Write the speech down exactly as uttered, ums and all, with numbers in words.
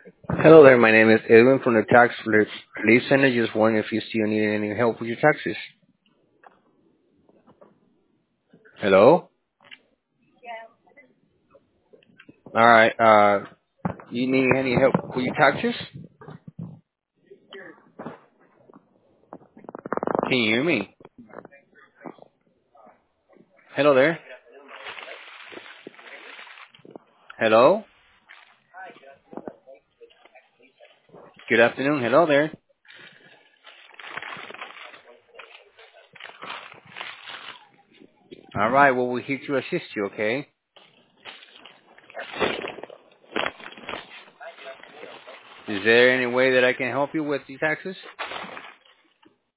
Hello there, my name is Edwin from the Tax Relief Relief Center. Just wondering if you still need any help with your taxes. Hello? Alright, uh, you need any help with your taxes? Can you hear me? Hello there? Hello? Good afternoon, hello there. Alright, well, we're here to assist you, okay? Is there any way that I can help you with your taxes?